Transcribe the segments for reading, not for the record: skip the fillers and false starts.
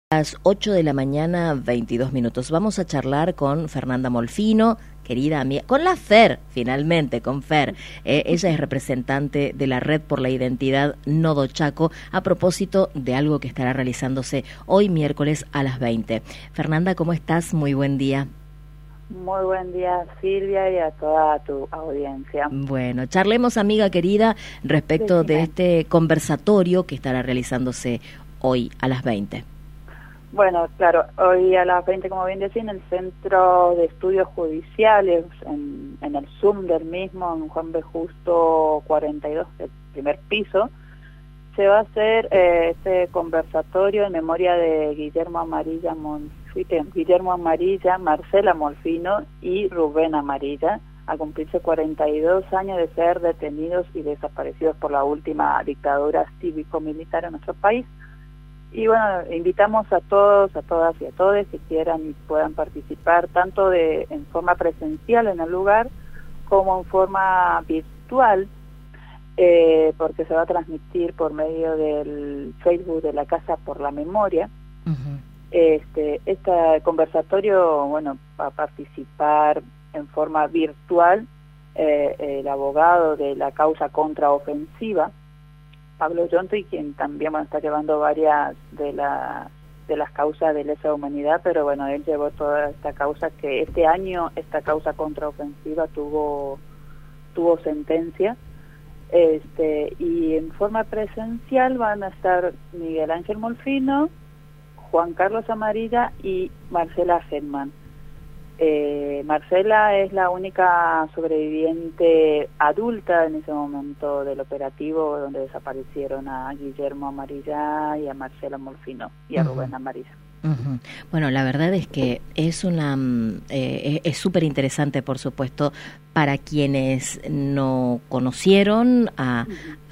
Las 8 de la mañana, 22 minutos. Vamos a charlar con Fernanda Molfino, querida amiga, con la Fer, finalmente, con Fer. Ella es representante de la Red por la Identidad Nodo Chaco, a propósito de algo que estará realizándose hoy miércoles a las 20. Fernanda, ¿cómo estás? Muy buen día. Muy buen día, Silvia, y a toda tu audiencia. Bueno, charlemos, amiga querida, respecto de este conversatorio que estará realizándose hoy a las 20. Bueno, claro, hoy a las 20, como bien decía, en el Centro de Estudios Judiciales, en el Zoom del mismo, en Juan B. Justo 42, el primer piso, se va a hacer este conversatorio en memoria de Guillermo Amarilla, Marcela Molfino y Rubén Amarilla, a cumplirse 42 años de ser detenidos y desaparecidos por la última dictadura cívico-militar en nuestro país. Y bueno, invitamos a todos, a todas y a todos que quieran y puedan participar tanto en forma presencial en el lugar como en forma virtual, porque se va a transmitir por medio del Facebook de la Casa por la Memoria. Este conversatorio, bueno, va a participar en forma virtual el abogado de la causa contraofensiva, Pablo Yonto, quien también está llevando varias de las causas de lesa humanidad, pero bueno, él llevó toda esta causa, que este año esta causa contraofensiva tuvo sentencia. Y en forma presencial van a estar Miguel Ángel Molfino, Juan Carlos Amarilla y Marcela Hedman. Marcela es la única sobreviviente adulta en ese momento del operativo donde desaparecieron a Guillermo Amarilla y a Marcela Molfino y a Rubén Amarilla. Bueno, la verdad es que es es súper interesante, por supuesto, para quienes no conocieron a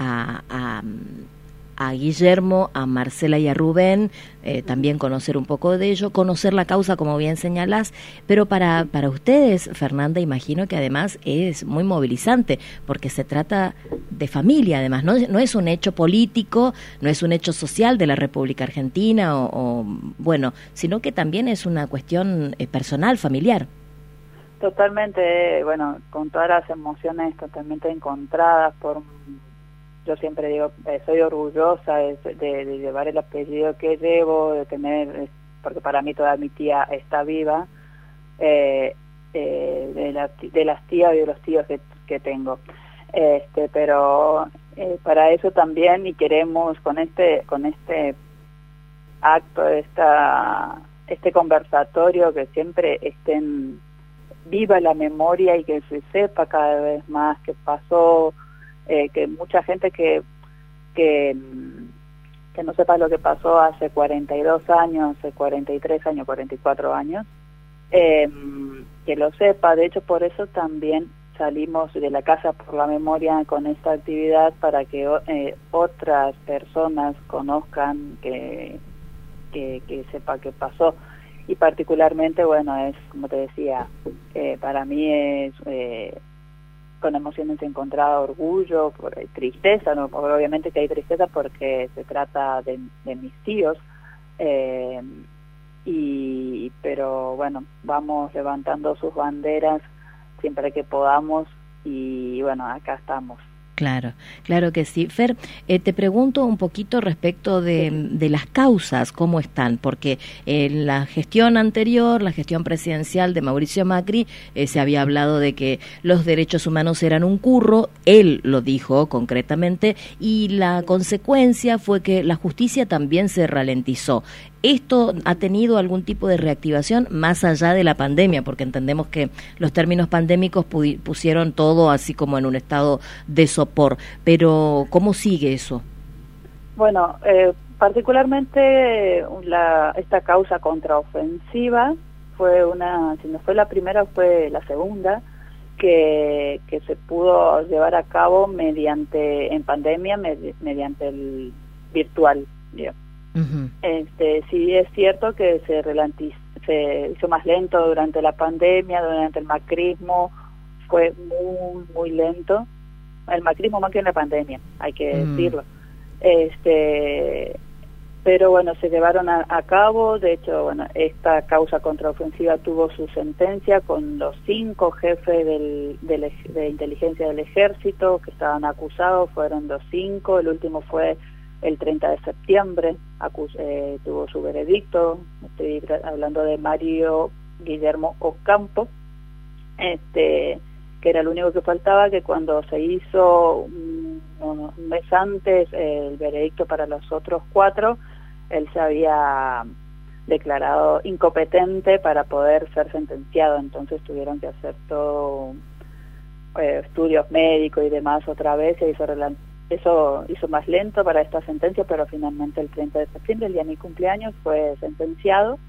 Guillermo, a Marcela y a Rubén, también conocer un poco de ello, conocer la causa, como bien señalás, pero para ustedes, Fernanda, imagino que además es muy movilizante, porque se trata de familia, además, no es un hecho político, no es un hecho social de la República Argentina, bueno, sino que también es una cuestión personal, familiar. Totalmente, bueno, con todas las emociones totalmente encontradas yo siempre digo, soy orgullosa de llevar el apellido que llevo, de tener, porque para mí toda mi tía está viva, de las tías y de los tíos que tengo. Pero para eso también, y queremos con este acto, este conversatorio, que siempre estén viva la memoria y que se sepa cada vez más qué pasó, que mucha gente que no sepa lo que pasó hace 42 años, hace 43 años, 44 años, que lo sepa. De hecho, por eso también salimos de la Casa por la Memoria con esta actividad, para que otras personas conozcan, que sepa qué pasó. Y particularmente, bueno, es, como te decía, para mí es con emociones encontradas, orgullo, tristeza, ¿no? Obviamente que hay tristeza porque se trata de mis tíos, pero bueno, vamos levantando sus banderas siempre que podamos, y bueno, acá estamos. Claro, claro que sí. Fer, te pregunto un poquito respecto de las causas, ¿cómo están? Porque en la gestión anterior, la gestión presidencial de Mauricio Macri, se había hablado de que los derechos humanos eran un curro, él lo dijo concretamente, y la consecuencia fue que la justicia también se ralentizó. ¿Esto ha tenido algún tipo de reactivación más allá de la pandemia? Porque entendemos que los términos pandémicos pusieron todo así como en un estado de sopor, pero ¿cómo sigue eso? Bueno, particularmente esta causa contraofensiva fue si no fue la primera, fue la segunda que se pudo llevar a cabo en pandemia, mediante el virtual, digamos. Sí es cierto que se hizo más lento durante la pandemia, durante el macrismo fue muy, muy lento. El macrismo más que en la pandemia, hay que decirlo. pero bueno, se llevaron a cabo. De hecho, bueno, esta causa contraofensiva tuvo su sentencia con los 5 jefes de inteligencia del ejército que estaban acusados, fueron los 5, el último fue el 30 de septiembre, tuvo su veredicto. Estoy hablando de Mario Guillermo Ocampo, que era el único que faltaba, que cuando se hizo un mes antes el veredicto para los otros 4, él se había declarado incompetente para poder ser sentenciado, entonces tuvieron que hacer todo estudios médicos y demás otra vez, eso hizo más lento para esta sentencia, pero finalmente el 30 de septiembre, el día de mi cumpleaños, fue sentenciado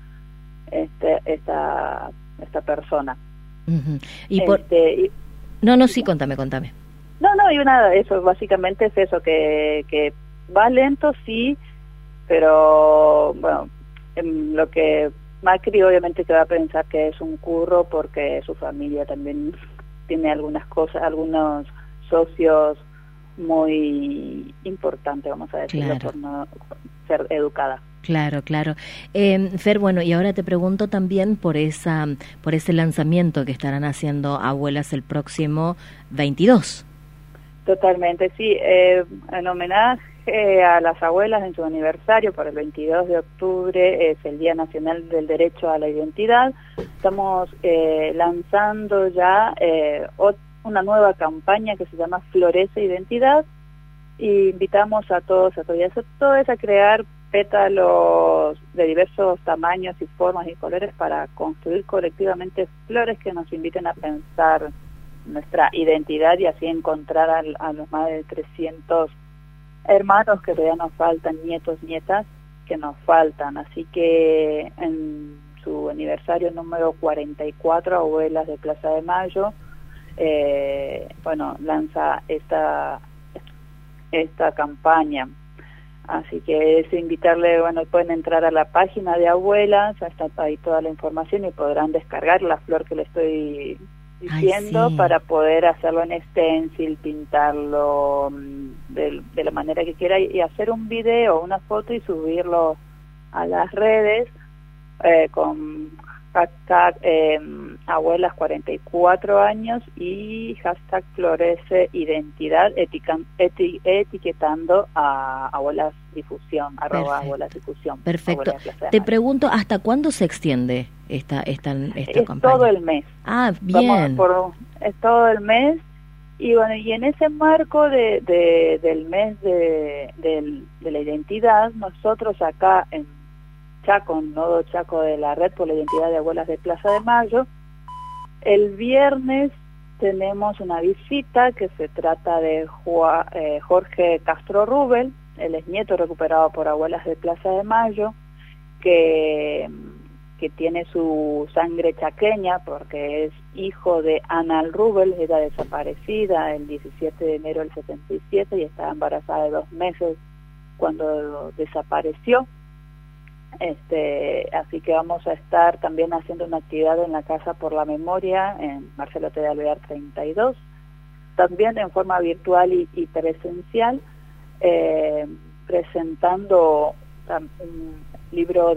esta persona. Uh-huh. Sí, contame. Eso básicamente es eso, que va lento, sí, pero bueno, lo que Macri obviamente que va a pensar que es un curro porque su familia también tiene algunas cosas, algunos socios muy importantes, vamos a decirlo, claro, por no ser educada. Claro. Fer, bueno, y ahora te pregunto también por ese lanzamiento que estarán haciendo Abuelas el próximo 22. Totalmente, sí. En homenaje a las abuelas en su aniversario, por el 22 de octubre, es el Día Nacional del Derecho a la Identidad. Estamos lanzando ya una nueva campaña que se llama Florece Identidad, y invitamos a todos a crear pétalos de diversos tamaños y formas y colores para construir colectivamente flores que nos inviten a pensar nuestra identidad y así encontrar a los más de 300 hermanos que todavía nos faltan, nietos, nietas que nos faltan. Así que en su aniversario número 44, Abuelas de Plaza de Mayo, lanza esta campaña. Así que es invitarle, pueden entrar a la página de Abuelas, está ahí toda la información y podrán descargar la flor que le estoy diciendo, para poder hacerlo en stencil, pintarlo de la manera que quiera y hacer un video, una foto y subirlo a las redes con hashtag abuelas 44 años y hashtag florece identidad, etiquetando a abuelas difusión, @abuelasdifusión. Perfecto. Te pregunto, ¿hasta cuándo se extiende esta campaña? Todo el mes. Ah, bien. Es todo el mes. Y bueno, y en ese marco del mes de la identidad, nosotros acá en Chaco, Nodo Chaco de la Red por la Identidad de Abuelas de Plaza de Mayo, el viernes tenemos una visita que se trata de Jorge Castro Rubel. Él es nieto recuperado por Abuelas de Plaza de Mayo, que tiene su sangre chaqueña porque es hijo de Ana Rubel, era desaparecida el 17 de enero del 77 y estaba embarazada de 2 meses cuando desapareció. Así que vamos a estar también haciendo una actividad en la Casa por la Memoria, en Marcelo T. de Alvear 32, también en forma virtual y presencial, presentando un libro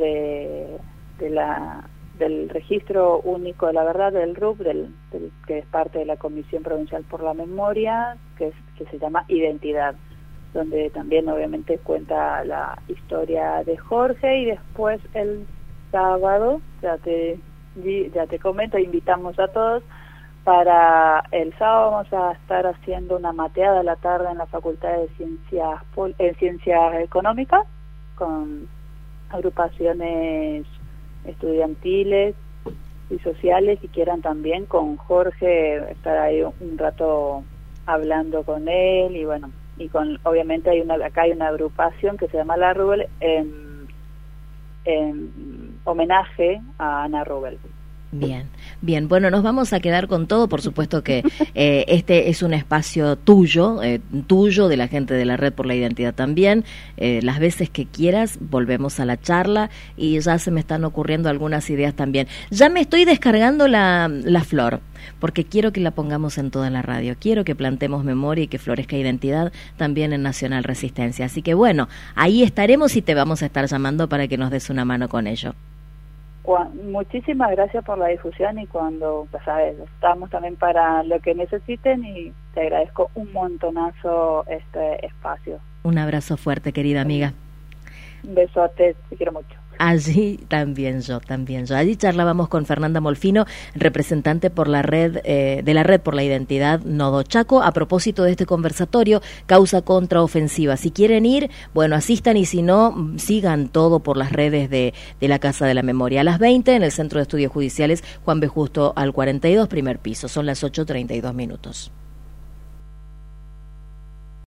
del Registro Único de la Verdad del RUP, que es parte de la Comisión Provincial por la Memoria, que se llama Identidad, donde también obviamente cuenta la historia de Jorge. Y después el sábado, ya te comento, invitamos a todos, para el sábado vamos a estar haciendo una mateada a la tarde en la Facultad de Ciencias Económicas, con agrupaciones estudiantiles y sociales que quieran también con Jorge estar ahí un rato hablando con él, y bueno, obviamente acá hay una agrupación que se llama La Rubel en homenaje a Ana Rubel. Bien, bien. Bueno, nos vamos a quedar con todo. Por supuesto que este es un espacio tuyo, de la gente de la Red por la Identidad también. Las veces que quieras, volvemos a la charla y ya se me están ocurriendo algunas ideas también. Ya me estoy descargando la flor, porque quiero que la pongamos en toda la radio. Quiero que plantemos memoria y que florezca identidad también en Nacional Resistencia. Así que bueno, ahí estaremos y te vamos a estar llamando para que nos des una mano con ello. Muchísimas gracias por la difusión y cuando, pues, sabes, estamos también para lo que necesiten y te agradezco un montonazo este espacio. Un abrazo fuerte, querida amiga. Un besote, te quiero mucho. Allí también yo. Allí charlábamos con Fernanda Molfino, representante por la red de la Red por la Identidad Nodo Chaco, a propósito de este conversatorio Causa Contraofensiva. Si quieren ir, bueno, asistan, y si no, sigan todo por las redes de la Casa de la Memoria. A las 20 en el Centro de Estudios Judiciales Juan B. Justo al 42, primer piso. Son las 8:32.